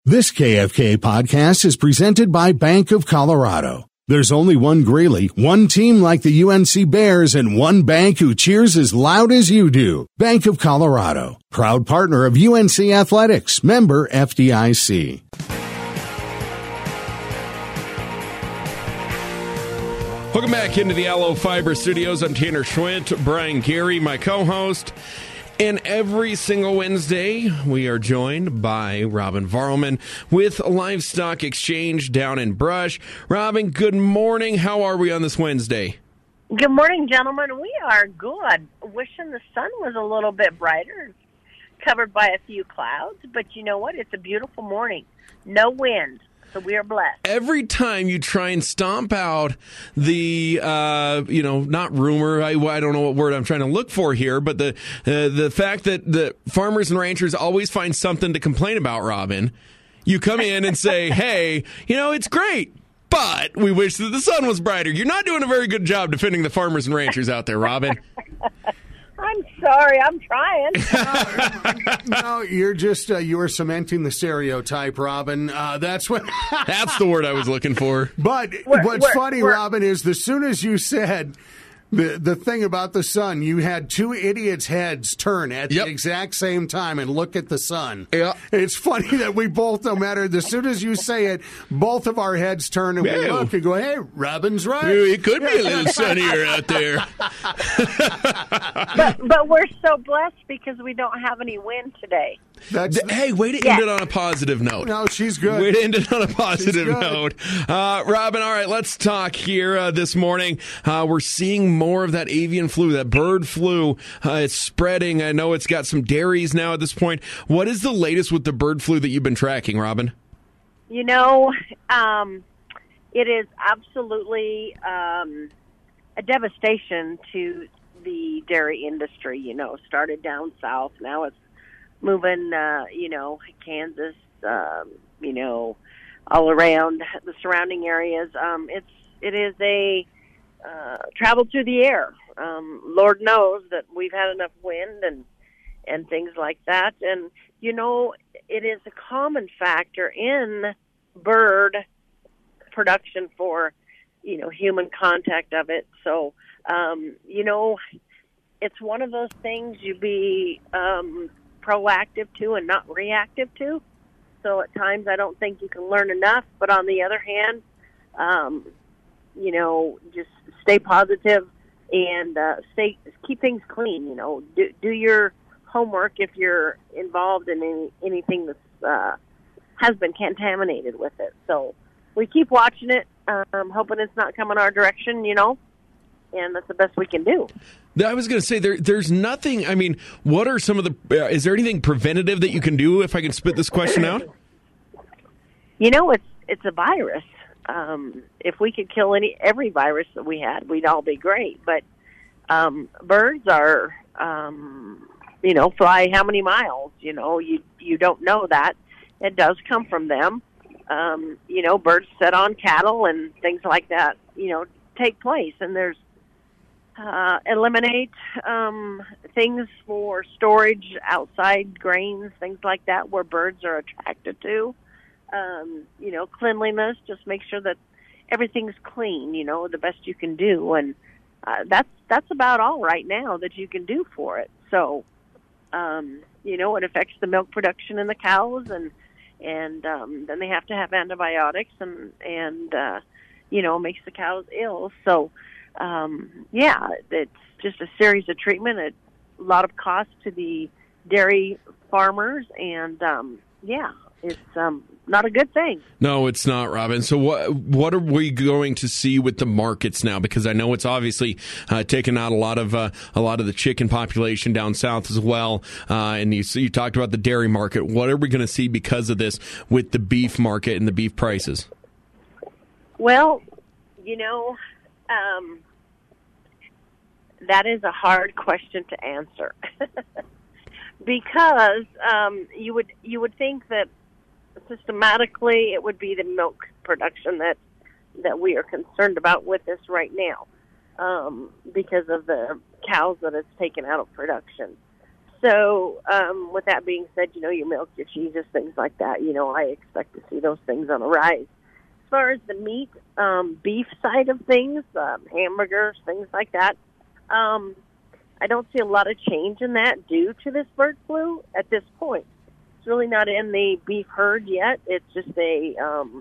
This KFK podcast is presented by Bank of Colorado. There's only one Greeley, one team like the UNC Bears, and one bank who cheers as loud as you do. Bank of Colorado, proud partner of UNC Athletics, member FDIC. Welcome back into the Allo Fiber Studios. I'm Tanner Schwint, Brian Gary, my co-host. And every single Wednesday, we are joined by Robin Varlman with Livestock Exchange down in Brush. Robin, good morning. How are we on this Wednesday? Good morning, gentlemen. We are good. Wishing the sun was a little bit brighter. It's covered by a few clouds, but you know what? It's a beautiful morning. No wind. So we are blessed. Every time you try and stomp out the, not rumor, I don't know what word I'm trying to look for here, but the fact that the farmers and ranchers always find something to complain about, Robin, you come in and say, hey, it's great, but we wish that the sun was brighter. You're not doing a very good job defending the farmers and ranchers out there, Robin. I'm sorry. I'm trying. No, you're just, you were cementing the stereotype, Robin. That's what. That's the word I was looking for. But what's funny, Robin, is as soon as you said the thing about the sun, you had two idiots' heads turn at the exact same time and look at the sun. Yeah. It's funny that we both, no matter, as soon as you say it, both of our heads turn and we look and go, hey, Robin's right. It could be a little sunnier out there. But we're so blessed because we don't have any wind today. Hey, way to end it on a positive note. No, she's good. Way to end it on a positive note. Robin, all right, let's talk here this morning. We're seeing more of that avian flu, that bird flu. It's spreading. I know it's got some dairies now at this point. What is the latest with the bird flu that you've been tracking, Robin? It is absolutely a devastation to the dairy industry. Started down south. Now it's moving, Kansas, all around the surrounding areas. It is a travel through the air. Lord knows that we've had enough wind and things like that. And, it is a common factor in bird production for, human contact of it. So, it's one of those things you be proactive to and not reactive to. So at times I don't think you can learn enough. But on the other hand, just stay positive and keep things clean. Do your homework if you're involved in anything that's has been contaminated with it. So we keep watching it, hoping it's not coming our direction, and that's the best we can do. I was going to say, there's nothing, what are some of the, is there anything preventative that you can do, if I can spit this question out? It's a virus. If we could kill every virus that we had, we'd all be great. But birds are, fly how many miles? You don't know that. It does come from them. Birds set on cattle and things like that, take place. And there's eliminate things for storage outside, grains, things like that, where birds are attracted to. Cleanliness, just make sure that everything's clean, the best you can do. And that's about all right now that you can do for it. So, it affects the milk production in the cows, and then they have to have antibiotics and makes the cows ill. So, it's just a series of treatment, a lot of cost to the dairy farmers, and it's not a good thing. No, it's not, Robin. So what are we going to see with the markets now? Because I know it's obviously taken out a lot of the chicken population down south as well. And you talked about the dairy market. What are we going to see because of this with the beef market and the beef prices? Well, that is a hard question to answer because you would think that systematically it would be the milk production that we are concerned about with this right now because of the cows that it's taken out of production. So with that being said, your milk, your cheeses, things like that, I expect to see those things on the rise. As far as the meat, beef side of things, hamburgers, things like that, I don't see a lot of change in that due to this bird flu at this point. It's really not in the beef herd yet. It's just a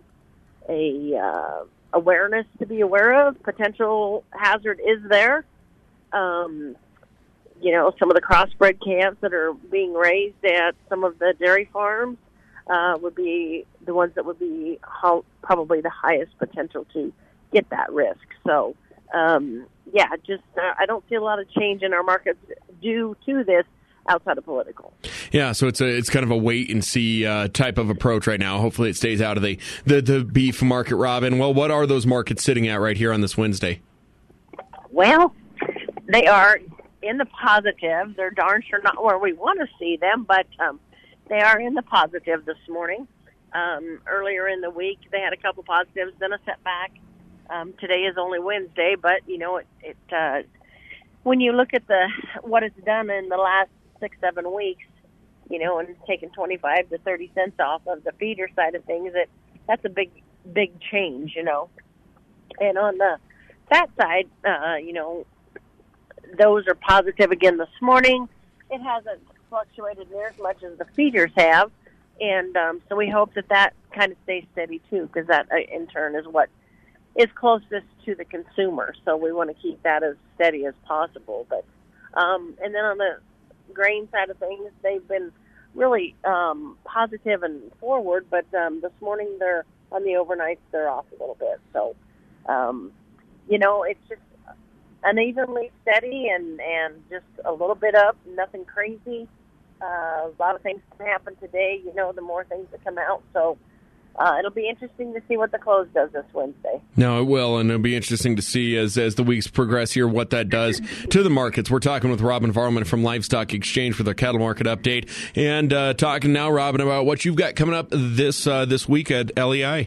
awareness to be aware of. Potential hazard is there. Some of the crossbred calves that are being raised at some of the dairy farms would be the ones that would be probably the highest potential to get that risk. So, I don't see a lot of change in our markets due to this outside of political. Yeah, so it's kind of a wait and see type of approach right now. Hopefully it stays out of the beef market, Robin. Well, what are those markets sitting at right here on this Wednesday? Well, they are in the positive. They're darn sure not where we want to see them, but they are in the positive this morning. Earlier in the week, they had a couple positives, then a setback. Today is only Wednesday, but when you look at what it's done in the last 6-7 weeks, and taking 25 to 30 cents off of the feeder side of things, that's a big change, And on the fat side, those are positive again this morning. It hasn't fluctuated near as much as the feeders have, and so we hope that kind of stays steady too, because that in turn is what is closest to the consumer. So we want to keep that as steady as possible. But and then on the grain side of things, they've been really positive and forward, but this morning they're on the overnights, they're off a little bit. So it's just unevenly steady and just a little bit up, nothing crazy. A lot of things can happen today, the more things that come out. So it'll be interesting to see what the close does this Wednesday. No, it will, and it'll be interesting to see as the weeks progress here what that does to the markets. We're talking with Robin Varlman from Livestock Exchange for their cattle market update, and talking now, Robin, about what you've got coming up this week at LEI.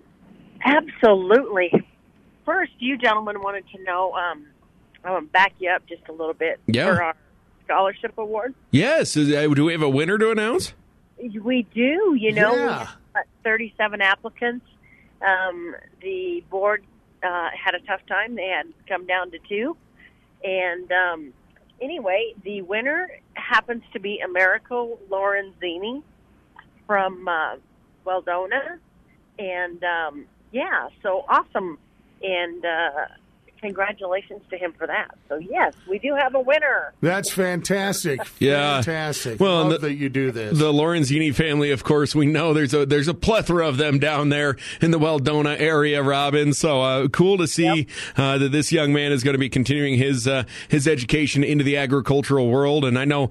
Absolutely. First, you gentlemen wanted to know, I want to back you up just a little bit for our scholarship award. Yes. Do we have a winner to announce? We do. We have 37 applicants. The board had a tough time. They had come down to 2. And anyway, the winner happens to be Americo Lorenzini from Weldona. And, so awesome. And congratulations to him for that. So, yes, we do have a winner. That's fantastic. Yeah. Fantastic. Well, Love that you do this. The Lorenzini family, of course, we know there's a plethora of them down there in the Weldona area, Robin. So cool to see that this young man is going to be continuing his education into the agricultural world. And I know,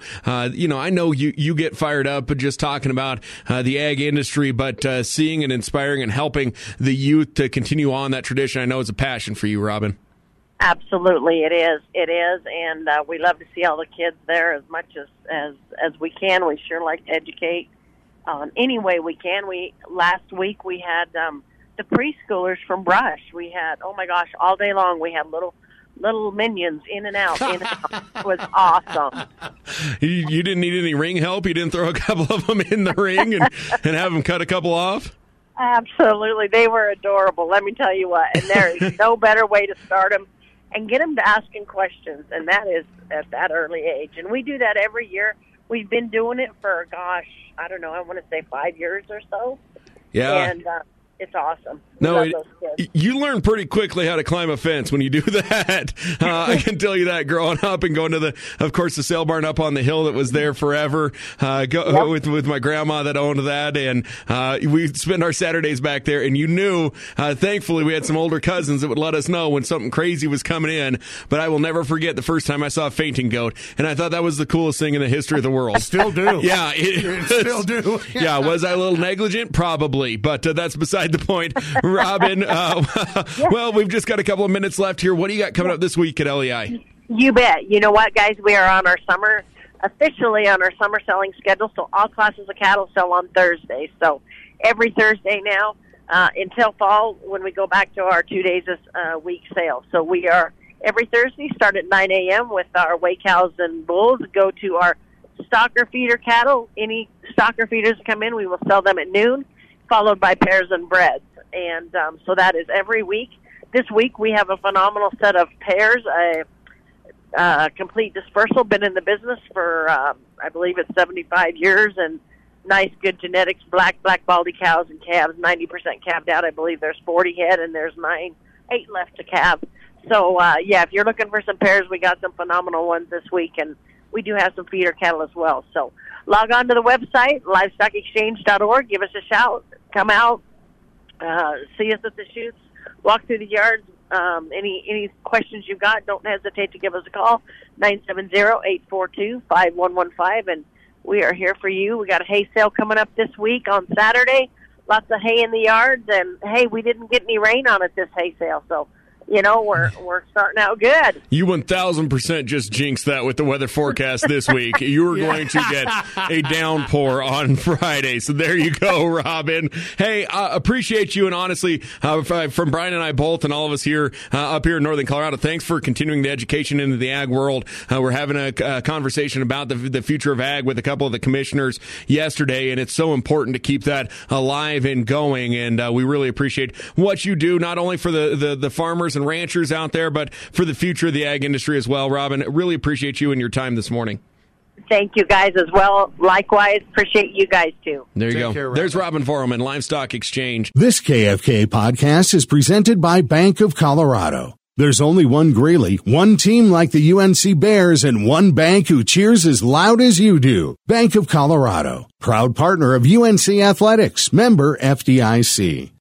you get fired up just talking about the ag industry, but seeing and inspiring and helping the youth to continue on that tradition, I know is a passion for you, Robin. Absolutely, it is, and we love to see all the kids there as much as we can. We sure like to educate any way we can. Last week we had the preschoolers from Brush. We had, oh my gosh, all day long we had little minions in and out. It was awesome. You didn't need any ring help? You didn't throw a couple of them in the ring and have them cut a couple off? Absolutely, they were adorable. Let me tell you what, and there is no better way to start them and get them to asking questions, and that is at that early age. And we do that every year. We've been doing it for, I don't know, I want to say 5 years or so. Yeah. And it's awesome. No, you learn pretty quickly how to climb a fence when you do that. I can tell you that growing up and going to the sale barn up on the hill that was there forever. With my grandma that owned that, and we spend our Saturdays back there. And you knew, thankfully, we had some older cousins that would let us know when something crazy was coming in. But I will never forget the first time I saw a fainting goat, and I thought that was the coolest thing in the history of the world. Still do. Yeah, still do. Yeah, was I a little negligent? Probably, but that's beside the point. Robin, well, we've just got a couple of minutes left here. What do you got coming up this week at LEI? You bet. You know what, guys? We are on our officially on our summer selling schedule, so all classes of cattle sell on Thursdays. So every Thursday now until fall when we go back to our 2 days a week sale. So we are every Thursday start at 9 a.m. with our weigh cows and bulls, go to our stocker feeder cattle. Any stocker feeders come in, we will sell them at noon, followed by pairs and breds. And so that is every week. This week we have a phenomenal set of pairs, complete dispersal, been in the business for, I believe it's 75 years, and nice, good genetics, black baldy cows and calves, 90% calved out. I believe there's 40 head, and there's 8 left to calve. So, yeah, if you're looking for some pairs, we got some phenomenal ones this week, and we do have some feeder cattle as well. So log on to the website, livestockexchange.org. Give us a shout. Come out, see us at the chutes, walk through the yards. Any questions you've got, don't hesitate to give us a call, 970-842-5115, and we are here for you. We got a hay sale coming up this week on Saturday. Lots of hay in the yards, and, hey, we didn't get any rain on it this hay sale, so we're starting out good. You 1,000% just jinxed that with the weather forecast this week. You were going to get a downpour on Friday. So there you go, Robin. Hey, appreciate you. And honestly, from Brian and I both and all of us here up here in Northern Colorado, thanks for continuing the education into the ag world. We're having a conversation about the future of ag with a couple of the commissioners yesterday, and it's so important to keep that alive and going. And we really appreciate what you do, not only for the farmers and ranchers out there, but for the future of the ag industry as well. Robin, really appreciate you and your time this morning. Thank you guys as well. Likewise, appreciate you guys too. There you go. Care, there's Robin Foreman, Livestock Exchange. This KFK podcast is presented by Bank of Colorado. There's only one Greeley, one team like the UNC Bears, and one bank who cheers as loud as you do. Bank of Colorado, proud partner of UNC Athletics, member FDIC.